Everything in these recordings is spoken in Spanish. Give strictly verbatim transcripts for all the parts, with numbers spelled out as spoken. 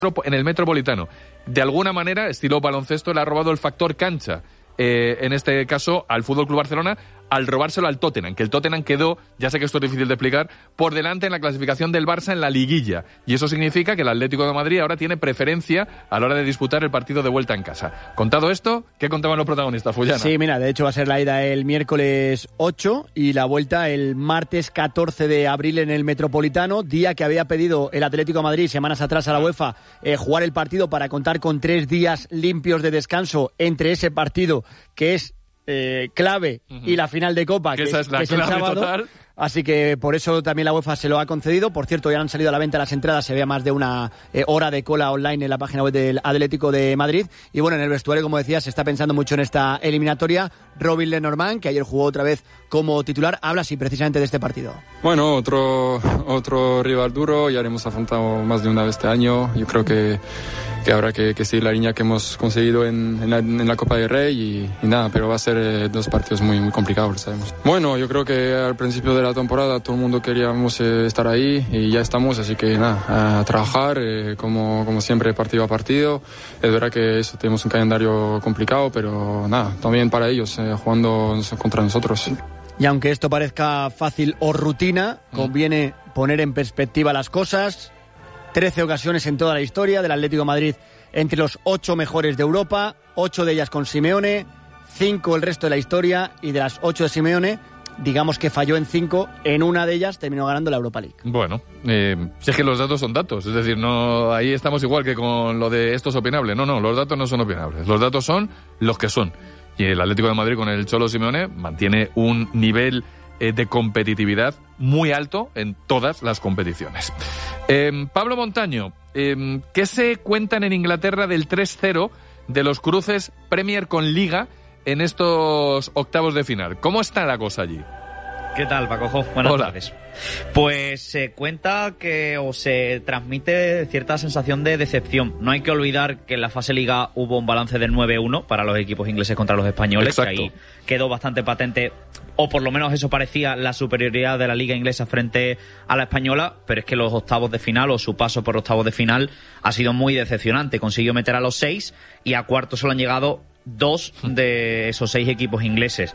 en el Metropolitano. De alguna manera, estilo baloncesto, le ha robado el factor cancha, eh, en este caso, al F C Barcelona, al robárselo al Tottenham, que el Tottenham quedó, ya sé que esto es difícil de explicar, por delante en la clasificación del Barça en la liguilla. Y eso significa que el Atlético de Madrid ahora tiene preferencia a la hora de disputar el partido de vuelta en casa. Contado esto, ¿qué contaban los protagonistas, Fullana? Sí, mira, de hecho va a ser la ida el miércoles ocho y la vuelta el martes catorce de abril en el Metropolitano, día que había pedido el Atlético de Madrid semanas atrás a la UEFA eh, jugar el partido para contar con tres días limpios de descanso entre ese partido que es Eh, clave uh-huh. y la final de Copa, que, que, es, la que es el sábado. Total. Así que por eso también la UEFA se lo ha concedido. Por cierto, ya han salido a la venta las entradas, se ve más de una eh, hora de cola online en la página web del Atlético de Madrid. Y bueno, en el vestuario, como decía, se está pensando mucho en esta eliminatoria. Robin Lenormand, que ayer jugó otra vez como titular, habla así precisamente de este partido. Bueno, otro, otro rival duro, ya hemos afrontado más de una vez este año. Yo creo que, que habrá que, que seguir la línea que hemos conseguido en, en, la, en la Copa del Rey y, y nada, pero va a ser eh, dos partidos muy, muy complicados, lo sabemos. Bueno, yo creo que al principio de la temporada todo el mundo queríamos eh, estar ahí y ya estamos, así que nada, a trabajar eh, como, como siempre, partido a partido. Es verdad que eso, tenemos un calendario complicado, pero nada, también para ellos, eh, jugando contra nosotros. Y aunque esto parezca fácil o rutina, conviene poner en perspectiva las cosas. trece ocasiones en toda la historia del Atlético de Madrid entre los ocho mejores de Europa, ocho de ellas con Simeone, cinco el resto de la historia, y de las ocho de Simeone, digamos que falló en cinco, en una de ellas terminó ganando la Europa League. Bueno, eh, si es que los datos son datos, es decir, no, ahí estamos igual que con lo de esto es opinable. No, no, los datos no son opinables, los datos son los que son. Y el Atlético de Madrid con el Cholo Simeone mantiene un nivel eh, de competitividad muy alto en todas las competiciones. Eh, Pablo Montaño, eh, ¿qué se cuentan en Inglaterra del tres cero de los cruces Premier con Liga en estos octavos de final? ¿Cómo está la cosa allí? ¿Qué tal, Pacojo? Buenas Hola. tardes. Pues se cuenta que o se transmite cierta sensación de decepción. No hay que olvidar que en la fase Liga hubo un balance del nueve uno para los equipos ingleses contra los españoles. Exacto. Que ahí quedó bastante patente, o por lo menos eso parecía, la superioridad de la Liga inglesa frente a la española, pero es que los octavos de final, o su paso por octavos de final, ha sido muy decepcionante. Consiguió meter a los seis y a cuartos solo han llegado dos de esos seis equipos ingleses.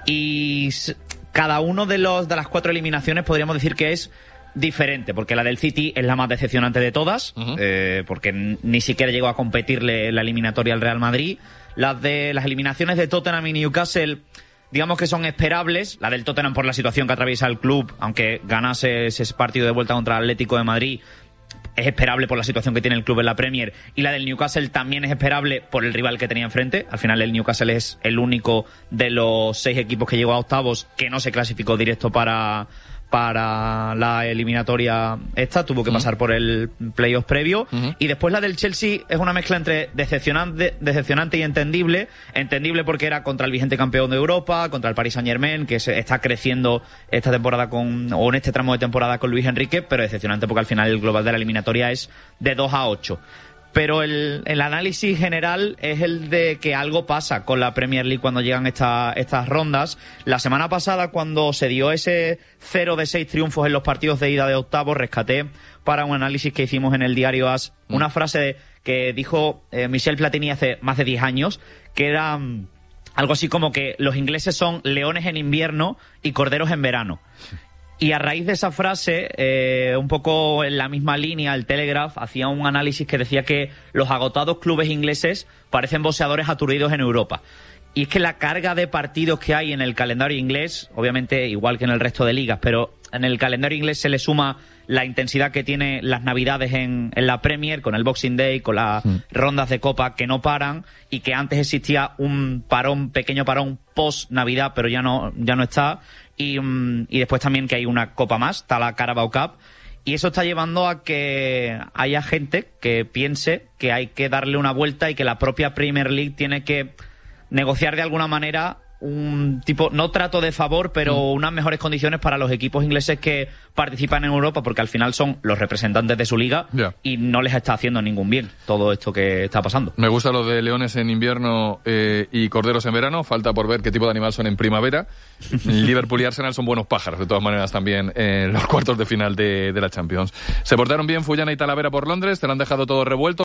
Y cada uno de los de las cuatro eliminaciones podríamos decir que es diferente, porque la del City es la más decepcionante de todas, uh-huh. eh, porque ni siquiera llegó a competirle la eliminatoria al Real Madrid. Las de las eliminaciones de Tottenham y Newcastle, digamos que son esperables. La del Tottenham por la situación que atraviesa el club, aunque ganase ese partido de vuelta contra el Atlético de Madrid, es esperable por la situación que tiene el club en la Premier. Y la del Newcastle también es esperable por el rival que tenía enfrente. Al final el Newcastle es el único de los seis equipos que llegó a octavos que no se clasificó directo para, para la eliminatoria esta. Tuvo que uh-huh. pasar por el playoff previo. Uh-huh. Y después la del Chelsea es una mezcla entre decepcionante, decepcionante y entendible. Entendible porque era contra el vigente campeón de Europa, contra el Paris Saint-Germain, que se está creciendo esta temporada con, o en este tramo de temporada con Luis Enrique, pero decepcionante porque al final el global de la eliminatoria es de dos a ocho. Pero el, el análisis general es el de que algo pasa con la Premier League cuando llegan esta, estas rondas. La semana pasada, cuando se dio ese cero de seis triunfos en los partidos de ida de octavos, rescaté para un análisis que hicimos en el diario AS mm. una frase de, que dijo eh, Michel Platini hace más de diez años, que era um, algo así como que los ingleses son leones en invierno y corderos en verano. Y a raíz de esa frase, eh, un poco en la misma línea, el Telegraph hacía un análisis que decía que los agotados clubes ingleses parecen boxeadores aturdidos en Europa. Y es que la carga de partidos que hay en el calendario inglés, obviamente igual que en el resto de ligas, pero en el calendario inglés se le suma la intensidad que tiene las navidades en, en la Premier, con el Boxing Day, con las sí. rondas de Copa que no paran, y que antes existía un parón, pequeño parón post-Navidad, pero ya no, ya no está. Y, um, y después también que hay una copa más, está la Carabao Cup, y eso está llevando a que haya gente que piense que hay que darle una vuelta y que la propia Premier League tiene que negociar de alguna manera un tipo, no trato de favor, pero mm. unas mejores condiciones para los equipos ingleses que participan en Europa, porque al final son los representantes de su liga yeah. y no les está haciendo ningún bien todo esto que está pasando. Me gusta lo de leones en invierno eh, y corderos en verano, falta por ver qué tipo de animal son en primavera. Liverpool y Arsenal son buenos pájaros, de todas maneras, también en los cuartos de final de, de la Champions. Se portaron bien Fullana y Talavera por Londres, te lo han dejado todo revuelto.